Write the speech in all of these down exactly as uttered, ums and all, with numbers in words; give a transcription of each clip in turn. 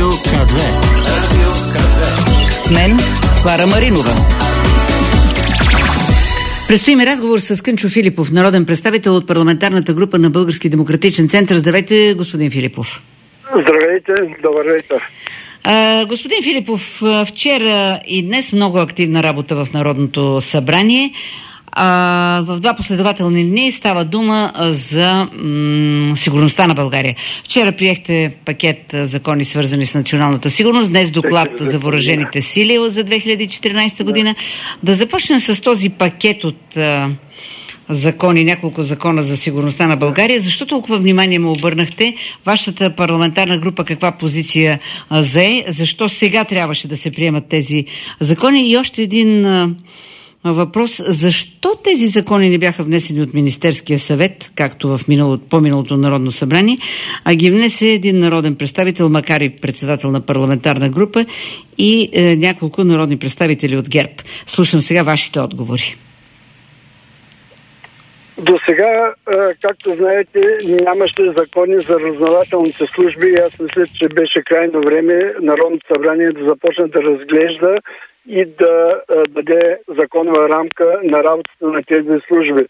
Радио КА две. Радио КА две. С мен Клара Маринова. Предстои ми разговор с Кънчо Филипов, народен представител от парламентарната група на Български демократичен център. Здравейте, господин Филипов. Здравейте, добър вечер. А, господин Филипов, вчера и днес много активна работа в Народното събрание. А, в два последователни дни става дума за м- сигурността на България. Вчера приехте пакет закони, свързани с националната сигурност, днес доклад за въоръжените сили за две хиляди и четиринадесета година. Да започнем с този пакет от а, закони, няколко закона за сигурността на България. Защо толкова внимание му обърнахте? Вашата парламентарна група каква позиция а, зае? Защо сега трябваше да се приемат тези закони? И още един а, въпрос. Защо тези закони не бяха внесени от Министерския съвет, както в минало, по-миналото Народно събрание, а ги внесе един народен представител, макар и председател на парламентарна група, и е, няколко народни представители от ГЕРБ? Слушам сега вашите отговори. До сега, както знаете, нямаше закони за разузнавателните служби. Аз мисля, че беше крайно време Народното събрание да започне да разглежда и да даде законова рамка на работата на тези служби.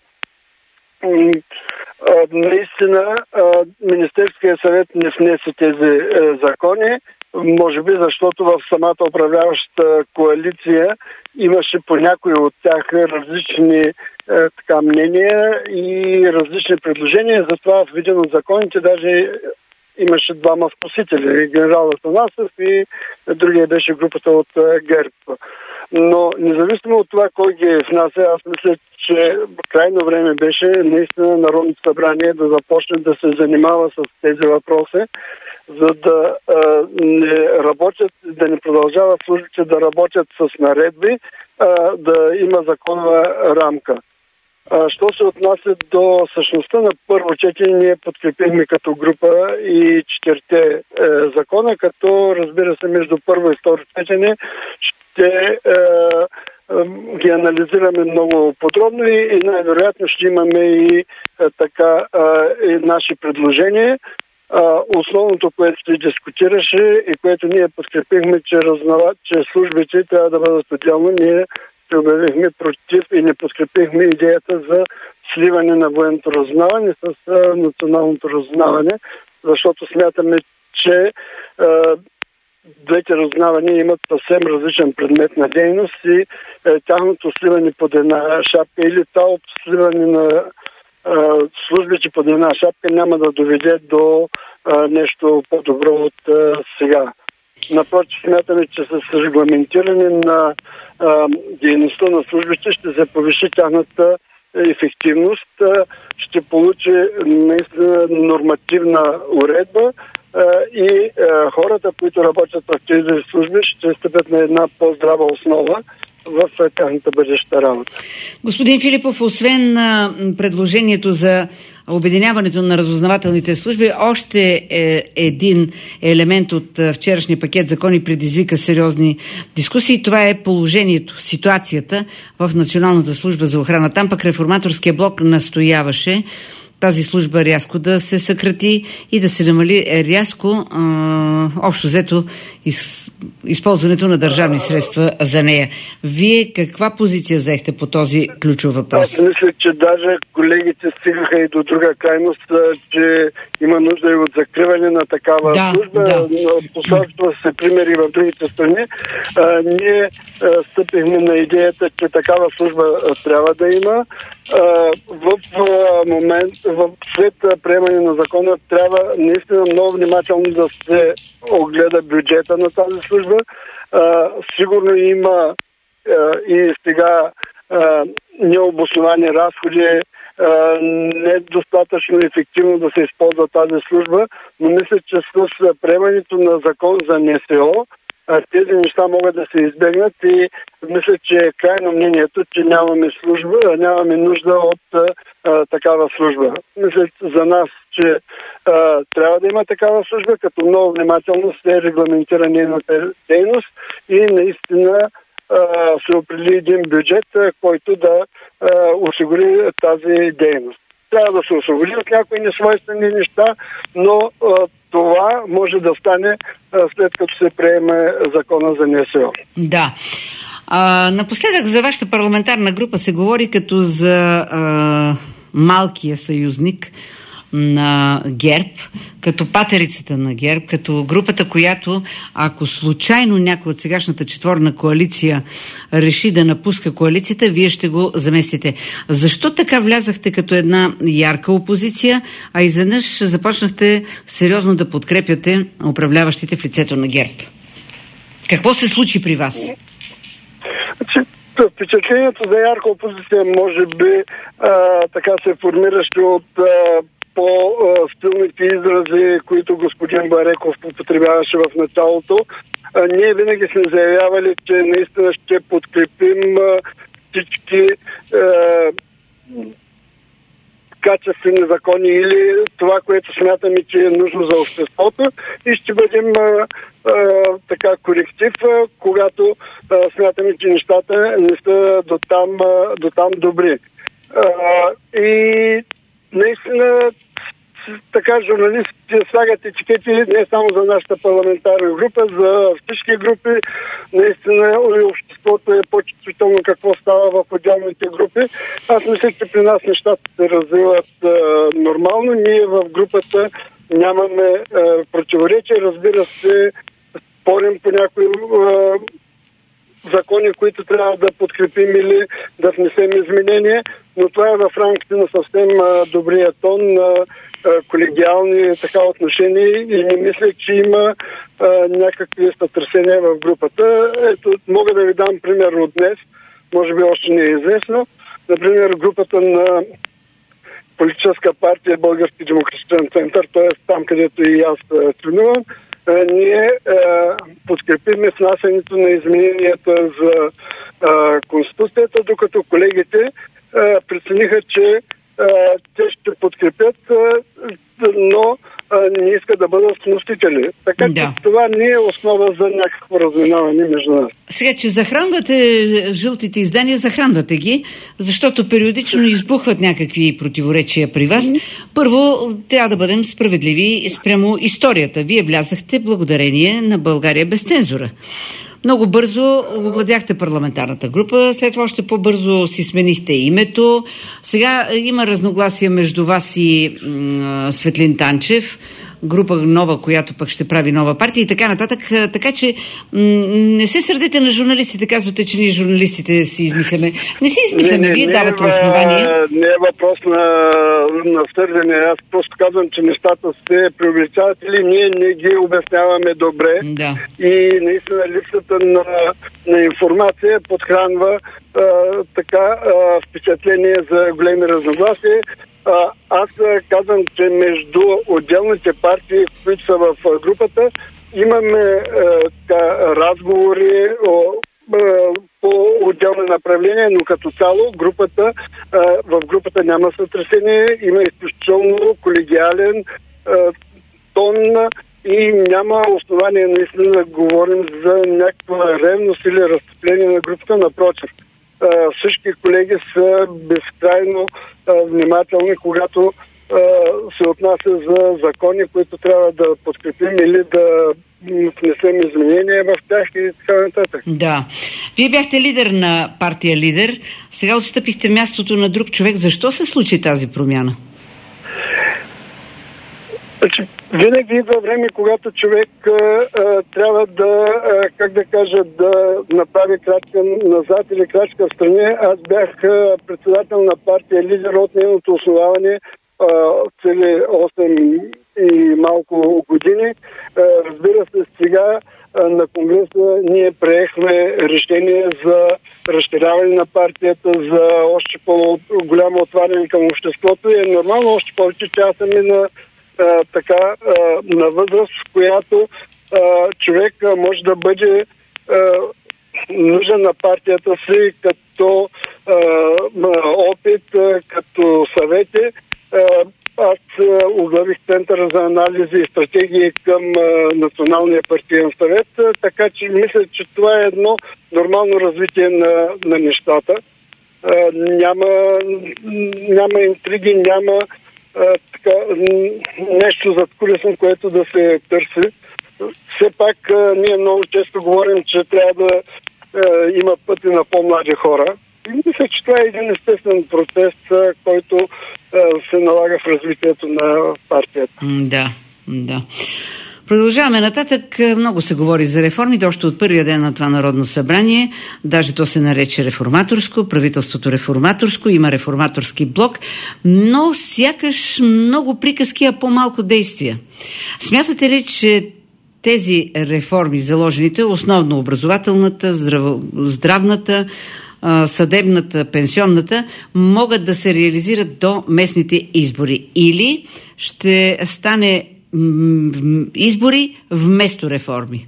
Наистина, Министерския съвет не внесе тези закони, може би защото в самата управляваща коалиция имаше по някои от тях различни така, мнения и различни предложения. Затова в един от законите даже имаше двама вносители, генерал Атанасов и другия беше групата от ГЕРБ. Но независимо от това кой ги внася, аз мисля, че крайно време беше наистина Народното събрание да започне да се занимава с тези въпроси, за да а, не работят, да не продължават службите да работят с наредби, а, да има законова рамка. А, що се отнася до същността на първо четене, ние подкрепихме като група и четирите е, закона, като разбира се между първо и второ четене ще е, е, ги анализираме много подробно и, и най-вероятно ще имаме и е, така е, и наши предложения. Uh, основното, което се дискутираше и което ние подкрепихме, че, разнава, че службите трябва да бъдат отделно, ние се обявихме против и не подкрепихме идеята за сливане на военното разузнаване с uh, националното разузнаване, защото смятаме, че uh, двете разузнавания имат съвсем различен предмет на дейност и uh, тяхното сливане под една шапка или цялото сливане на службите под една шапка няма да доведе до а, нещо по-добро от а, сега. Напротив, смятаме, че с регламентиране на а, дейността на службите ще се повиши тяхната ефективност, а, ще получи наистина нормативна уредба а, и а, хората, които работят в тези служби, ще стъпят на една по-здрава основа в тяхната бъдеща работа. Господин Филипов, освен а, предложението за обединяването на разузнавателните служби, още е, един елемент от а, вчерашния пакет закони предизвика сериозни дискусии. Това е положението, ситуацията в Националната служба за охрана. Там пък Реформаторския блок настояваше тази служба рязко да се съкрати и да се намали рязко а, общо взето из, използването на държавни средства за нея. Вие каква позиция заехте по този ключов въпрос? Аз мисля, че даже колегите стигаха и до друга крайност, че има нужда и от закриване на такава да, служба. Да. Посолства се примери в другите страни. А, ние а, стъпихме на идеята, че такава служба а, трябва да има. Uh, в uh, момент, в след uh, приемане на закона трябва наистина много внимателно да се огледа бюджета на тази служба. Uh, сигурно има uh, и сега uh, необосновани разходи, uh, недостатъчно ефективно да се използва тази служба, но мисля, че с приемането на закон за НСО тези неща могат да се избегнат и мисля, че е крайно мнението, че нямаме служба, нямаме нужда от а, такава служба. Мисля за нас, че а, трябва да има такава служба, като много внимателно се регламентира нейната дейност и наистина а, се определи един бюджет, който да а, осигури тази дейност. Трябва да се освободи от някои несвойствени неща, но а, това може да стане след като се приеме закона за НСО. Да. А, напоследък за вашата парламентарна група се говори като за а, малкия съюзник на ГЕРБ, като патерицата на ГЕРБ, като групата, която ако случайно някой от сегашната четворна коалиция реши да напуска коалицията, вие ще го заместите. Защо така влязахте като една ярка опозиция, а изведнъж започнахте сериозно да подкрепяте управляващите в лицето на ГЕРБ? Какво се случи при вас? Впечатлението за ярка опозиция може би а, така се формираше от а, по-стилните изрази, които господин Бареков употребяваше в началото. А, ние винаги сме заявявали, че наистина ще подкрепим а, всички а, качествени закони или това, което смятаме, че е нужно за обществото, и ще бъдем а, а, така коректив, а, когато а, смятаме, че нещата не са до там, а, до там добри. А, и наистина така журналистите слагат етикети не само за нашата парламентарна група, за всички групи. Наистина и обществото е по-чувствително какво става в отделните групи. Аз мисля, че при нас нещата се развиват а, нормално. Ние в групата нямаме а, противоречия. Разбира се, спорим по някои а, закони, които трябва да подкрепим или да внесем изменения, но това е в рамките на съвсем а, добрия тон на колегиални така отношения и не мисля, че има а, някакви сътресения в групата. Ето, мога да ви дам пример от днес, може би още не е известно. Например, групата на политическа партия Български демократичен център, т.е. там, където и аз членувам, ние а, подкрепиме внасянето на измененията за а, Конституцията, докато колегите а, прецениха, че те ще подкрепят, но не искат да бъдат вносители. Така че да. Това не е основа за някакво разминаване между нас. Сега, че захранвате жълтите издания, захранвате ги, защото периодично избухват някакви противоречия при вас. Първо, трябва да бъдем справедливи спрямо историята. Вие влязахте благодарение на България без цензура. Много бързо овладяхте парламентарната група, след това още по-бързо си сменихте името. Сега има разногласия между вас и м- Светлин Танчев, група нова, която пък ще прави нова партия и така нататък. Така че м- не се сърдете на журналистите, казвате, че ние журналистите си измисляме. Не си измисляме, вие не, давате основание. Не е въпрос на, на сърдене. Аз просто казвам, че нещата се преувеличават или ние не ги обясняваме добре. Да. И наистина липсата на, на информация подхранва а, така а, впечатление за големи разногласия. А, аз казвам, че между отделните партии, които са в групата, имаме а, така, разговори о, а, по отделни направления, но като цяло групата, а, в групата няма сътресение, има изключително колегиален а, тон и няма основание наистина да говорим за някаква ревност или разцепление на групата. Напротив, всички колеги са безкрайно внимателни, когато се отнася за закони, които трябва да подкрепим или да внесем изменения в тях и така нататък. Да. Вие бяхте лидер на партия Лидер, сега отстъпихте мястото на друг човек. Защо се случи тази промяна? Значи, винаги идва време, когато човек а, а, трябва да, а, как да кажа, да направи крачка назад или крачка в страни. Аз бях а, председател на партия Лидер от нейното основаване а, цели осем и малко години. А, разбира се, сега а, на Конгреса ние приехме решение за разширяване на партията, за още по-голямо отваряне към обществото и е нормално, още повече, че аз съм и на А, така, а, на възраст, в която а, човек а, може да бъде а, нужен на партията си като а, опит, а, като съвети. А, аз а, оглавих Центъра за анализи и стратегии към а, Националния партиен съвет, а, така че мисля, че това е едно нормално развитие на, на нещата. А, няма, няма интриги, няма а, така, нещо зад кулисно, което да се търси. Все пак а, ние много често говорим, че трябва да а, има пъти на по-млади хора. И мисля, че това е един естествен процес, а, който а, се налага в развитието на партията. Да, да. Продължаваме нататък. Много се говори за реформите. Още от първия ден на това Народно събрание. Даже то се нарече реформаторско, правителството реформаторско, има реформаторски блок, но сякаш много приказки, а по-малко действия. Смятате ли, че тези реформи, заложените, основно образователната, здрав... здравната, съдебната, пенсионната, могат да се реализират до местните избори? Или ще стане избори вместо реформи?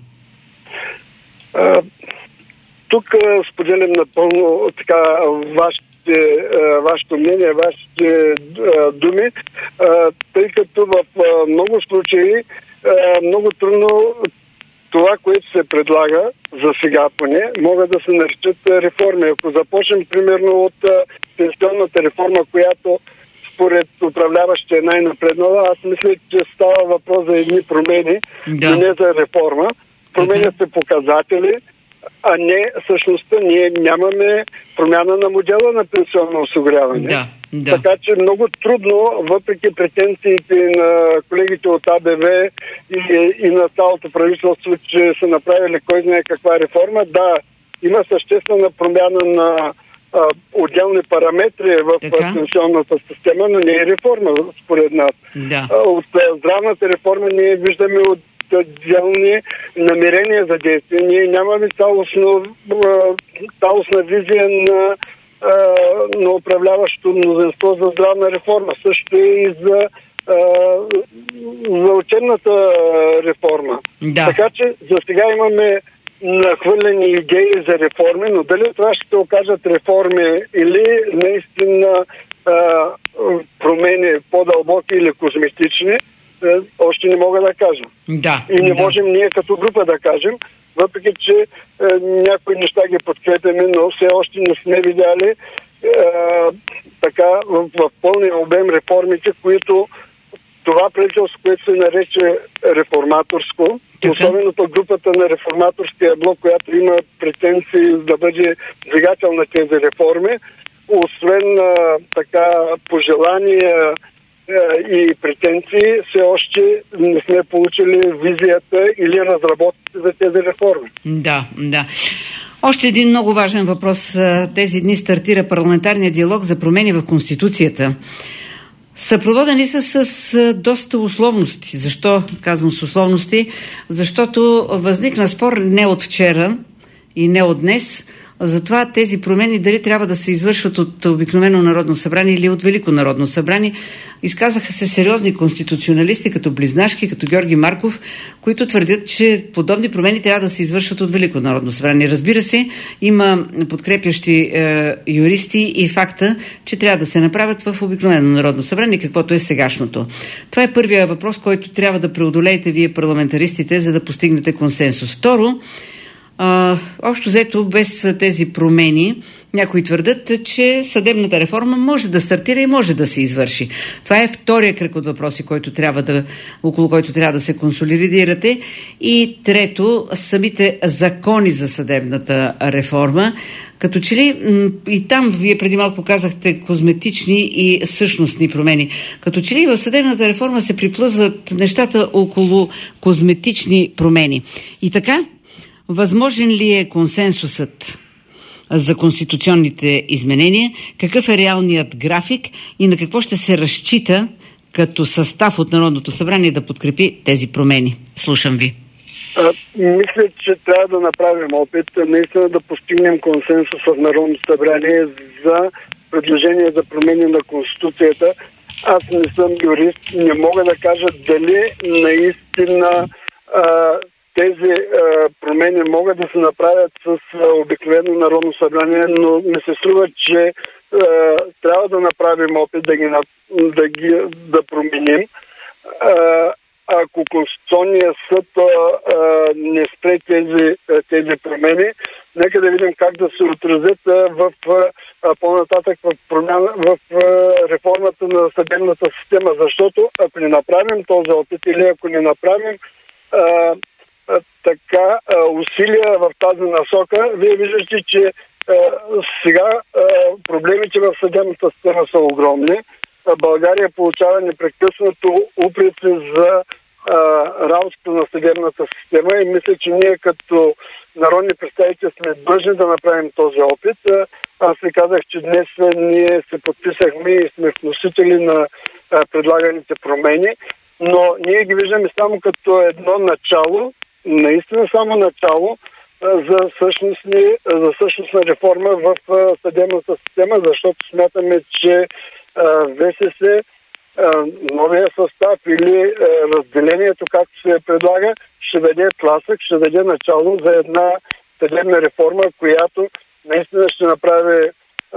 А, тук споделям напълно така вашите, вашето мнение, вашите а, думи, а, тъй като в а, много случаи а, много трудно това, което се предлага за сега поне, могат да се наричат реформи. Ако започнем примерно от а, пенсионната реформа, която според управляващите е най-напреднала, аз мисля, че става въпрос за едни промени, да. И не за реформа. Променят се показатели, а не същността. Ние нямаме промяна на модела на пенсионно осигуряване. Да, да. Така че много трудно, въпреки претенциите на колегите от А Б В и, и на цялото правителство, че са направили кой знае каква реформа, да, има съществена промяна на отделни параметри в така? Пенсионната система, но не е реформа според нас. Да. От здравната реформа ние виждаме отделни намерения за действие. Ние нямаме цялостно, цялостна визия на, на управляващото мнозинство за здравна реформа. Също и за, за учебната реформа. Да. Така че за сега имаме нахвърлени идеи за реформи, но дали това ще се окажат реформи или наистина а, промени по-дълбоки или козметични, а, още не мога да кажа. Да, и не да. можем ние като група да кажем, въпреки че а, някои неща ги подкрепяме, но все още не сме видяли а, така в, в пълния обем реформите, които това правителство, което се нарече реформаторско, така? Особено по групата на реформаторския блок, която има претенции да бъде двигател на тези реформи, освен а, така пожелания а, и претенции, все още не сме получили визията или разработките за тези реформи. Да, да. Още един много важен въпрос. Тези дни стартира парламентарния диалог за промени в Конституцията. Съпроводени са с доста условности. Защо казвам с условности? Защото възникна спор не от вчера и не от днес. Затова тези промени дали трябва да се извършват от обикновено Народно събрание или от Велико Народно събрание. Изказаха се сериозни конституционалисти, като Близнашки, като Георги Марков, които твърдят, че подобни промени трябва да се извършват от Велико Народно събрание. Разбира се, има подкрепящи е, юристи и факта, че трябва да се направят в обикновено Народно събрание, каквото е сегашното. Това е първият въпрос, който трябва да преодолеете вие парламентаристите, за да постигнете консенсус. Второ, Uh, общо взето без тези промени някои твърдят, че съдебната реформа може да стартира и може да се извърши. Това е втория кръг от въпроси, който трябва да, около който трябва да се консолидирате. И трето, самите закони за съдебната реформа. Като че ли и там, вие преди малко казахте, козметични и същностни промени. Като че ли в съдебната реформа се приплъзват нещата около козметични промени. И така, възможен ли е консенсусът за конституционните изменения? Какъв е реалният график и на какво ще се разчита като състав от Народното събрание да подкрепи тези промени? Слушам ви. А, мисля, че трябва да направим опит наистина да постигнем консенсус в Народното събрание за предложение за промени на Конституцията. Аз не съм юрист, не мога да кажа дали наистина а, тези а, промени могат да се направят с а, обикновено Народно събрание, но ми се струва, че а, трябва да направим опит да ги, да ги да променим. А, ако Конституционният съд а, а, не спре тези, тези промени, нека да видим как да се отразят в по-нататък в, промяна, в реформата на съдебната система, защото ако не направим този опит или ако не направим а, а, така а, усилия в тази насока, вие виждате, че а, сега а, проблемите в съдебната система са огромни. А, България получава непрекъснато упреци за работата на съдебната система и мисля, че ние като народни представители сме длъжни да направим този опит. Аз ви казах, че днес ние се подписахме и сме вносители на предлаганите промени, но ние ги виждаме само като едно начало, наистина само начало за същностни, за същностна реформа в съдебната система, защото смятаме, че ВСС новия състав или разделението, както се предлага, ще даде тласък, ще даде начало за една съдебна реформа, която наистина ще направи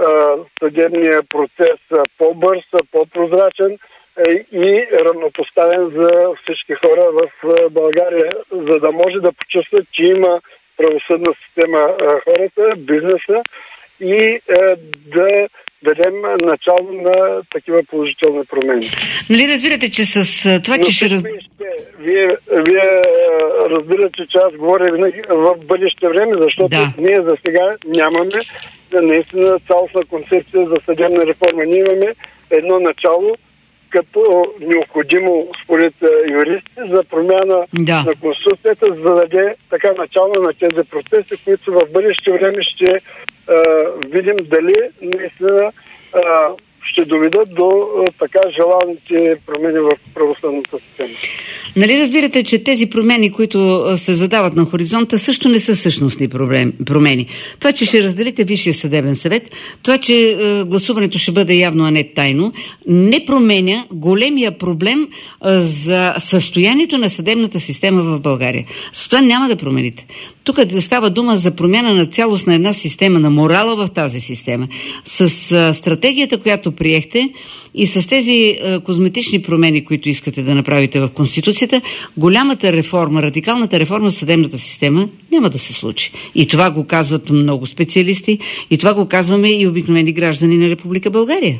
съдебния процес по-бърз, по-прозрачен и равнопоставен за всички хора в България, за да може да почувстват, че има правосъдна система хората, бизнеса и да дадем начало на такива положителни промени. Нали разбирате, че с това, Но че ще... Раз... Вие, вие разбирате, че аз говоря винаги в бъдеще време, защото да. ние за сега нямаме наистина цялостна концепция за съдебна реформа. Ние имаме едно начало, като необходимо според юристи за промяна да. на Конституцията, за да даде така начало на тези процеси, които в бъдеще време ще а, видим дали наистина а, ще доведат до а, така желаните промени в правосъдната система. Нали разбирате, че тези промени, които се задават на хоризонта, също не са същностни промени. Това, че ще разделите Висшия съдебен съвет, това, че е, гласуването ще бъде явно, а не тайно, не променя големия проблем е, за състоянието на съдебната система в България. С това няма да промените. Тук става дума за промяна на цялост на една система, на морала в тази система. С е, стратегията, която приехте и с тези е, козметични промени, които искате да направите в Конституцията, голямата реформа, радикалната реформа в съдебната система няма да се случи. И това го казват много специалисти, и това го казваме и обикновени граждани на Република България.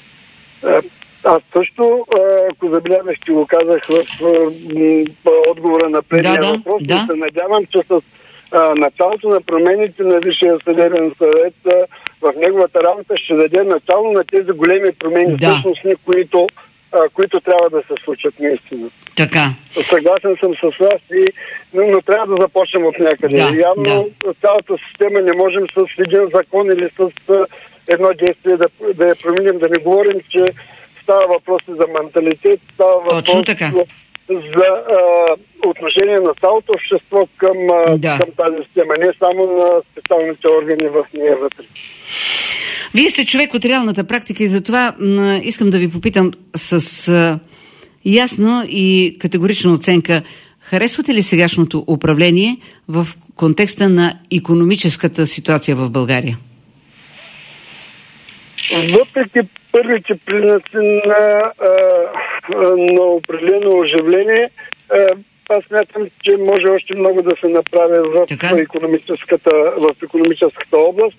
Аз също, ако забелязах, че го казах в отговора на предния да, да, въпрос, да. се надявам, че с началото на промените на Висшия съдебен съвет в неговата работа ще даде начало на тези големи промени, да. същностни, които, които трябва да се случат наистина. Така. Съгласен съм с вас, и, но, но трябва да започнем от някъде. Да, Явно да. Цялата система не можем с един закон или с едно действие да, да я променим, да не говорим, че става въпрос за менталитет, става въпрос за а, отношение на цялото общество към, а, да. към тази система, не само на специалните органи в нея вътре. Вие сте човек от реалната практика и затова м- искам да ви попитам с а, ясна и категорична оценка. Харесвате ли сегашното управление в контекста на икономическата ситуация в България? Въпреки първите признаци на, на определено оживление, аз смятам, че може още много да се направи в икономическата, в икономическата област.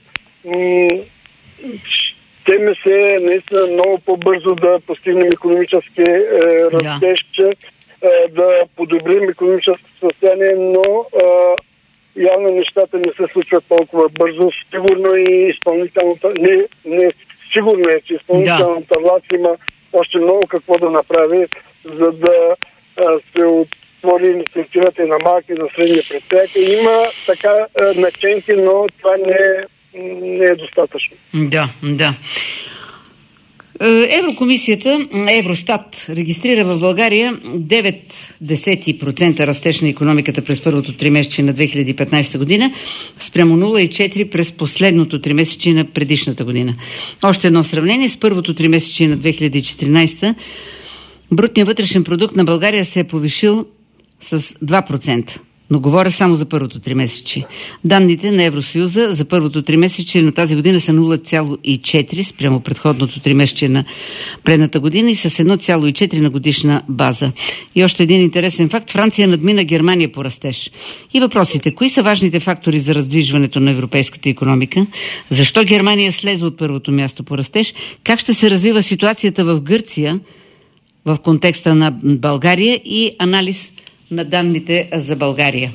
Ще ми се наистина много по-бързо да постигнем икономически е, растеж, е, да подобрим икономическото състояние, но е, явно нещата не се случват толкова бързо. Сигурно и изпълнителната... Не, не сигурно е, че изпълнителната власт има още много какво да направи, за да е, се отвори инициативата и на малки и на средни предприятия. Има така е, наченки, но това не е не е достатъчно. Да, да. Еврокомисията, Евростат, регистрира в България девет процента растеж на икономиката през първото тримесечие на две хиляди и петнадесета година, спрямо нула цяло и четири през последното тримесечие на предишната година. Още едно сравнение с първото тримесечие на две хиляди и четиринадесета. Брутният вътрешен продукт на България се е повишил с два процента. но говоря само за първото тримесечие. Данните на Евросъюза за първото тримесечие на тази година са нула цяло и четири спрямо предходното тримесечие на предната година и с едно цяло и четири на годишна база. И още един интересен факт. Франция надмина Германия по растеж. И въпросите. Кои са важните фактори за раздвижването на европейската икономика? Защо Германия слезе от първото място по растеж? Как ще се развива ситуацията в Гърция в контекста на България и анализ на данните за България?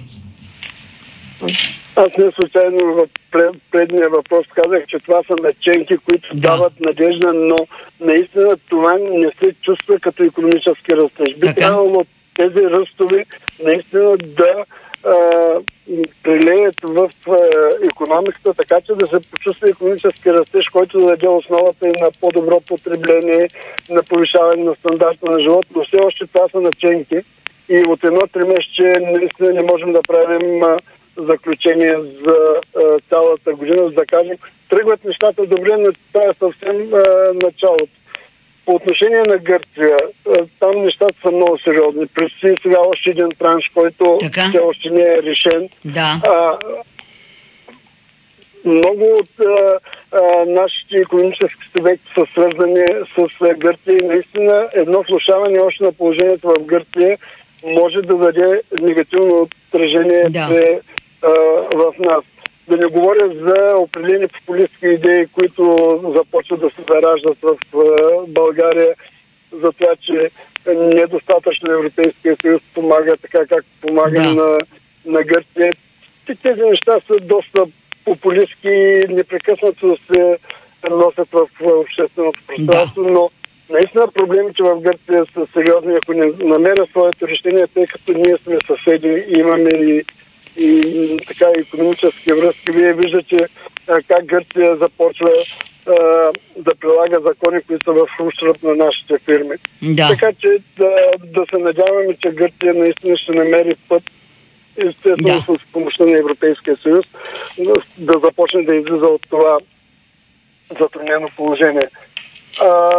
Аз не случайно в предния въпрос казах, че това са наченки, които да. дават надежда, но наистина това не се чувства като икономически растеж. Би трябвало тези ръстове наистина да а, прилеят в а, икономиката, така че да се почувства икономически растеж, който да даде основата и на по-добро потребление, на повишаване на стандарта на живот, но все още това са наченки. И от едно тримесечие наистина не можем да правим а, заключение за а, цялата година, за да кажем, тръгват нещата добре, но това е съвсем а, началото. По отношение на Гърция, а, там нещата са много сериозни. Предстои сега още един транш, който все още не е решен. Да. А, много от а, а, нашите икономически субекти са свързани с а, Гърция и наистина едно влошаване още на положението в Гърция може да даде негативно отражение да. При, а, в нас. Да не говоря за определени популистски идеи, които започват да се зараждат в а, България, за това, че недостатъчно Европейския съюз помага така, както помага да. на, на Гърция. Тези неща са доста популистки и непрекъснато се носят в общественото пространство, да. но наистина проблемите в Гърция са сериозни, ако не намерят своето решение, тъй като ние сме съседи и имаме и, и така икономически връзки. Вие виждате а, как Гърция започва а, да прилага закони, които са в ущърб на нашите фирми. Да. Така че да, да се надяваме, че Гърция наистина ще намери път, естествено да. с помощта на Европейския съюз, да започне да излиза от това затруднено положение. А,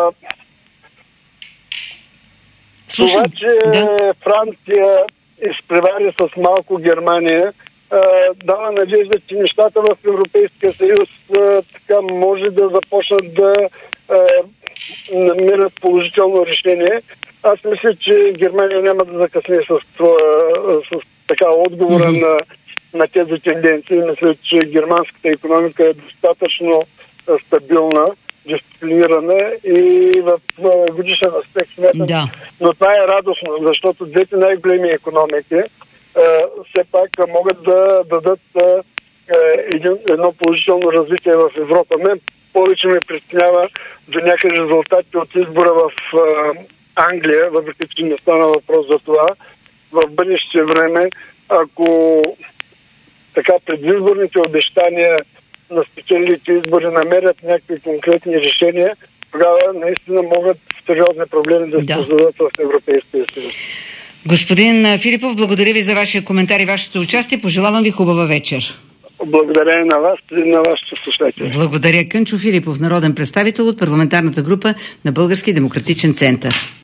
Това, че да. Франция изпревари с малко Германия, а, дава надежда, че нещата в Европейския съюз а, така може да започнат да а, намерят положително решение. Аз мисля, че Германия няма да закъсне с, с така отговора mm-hmm. на, на тези тенденции. Мисля, че германската икономика е достатъчно а, стабилна, дисциплинирана и в годишен аспект смятам. Да. Но това е радостно, защото двете най-големи икономики е, все пак могат да дадат е, един, едно положително развитие в Европа. Мен повече ме притеснява до някъде резултатите от избора в е, Англия, въпреки че не стана въпрос за това, в бъдеще време, ако така предизборните обещания на спечелилите избори намерят някакви конкретни решения, тогава наистина могат сериозни проблеми да се създадат в Европейския съюз. Господин Филипов, благодаря ви за вашия коментар и вашето участие. Пожелавам ви хубава вечер. Благодаря и на вас и на вашите слушатели. Благодаря. Кънчо Филипов, народен представител от парламентарната група на Български демократичен център.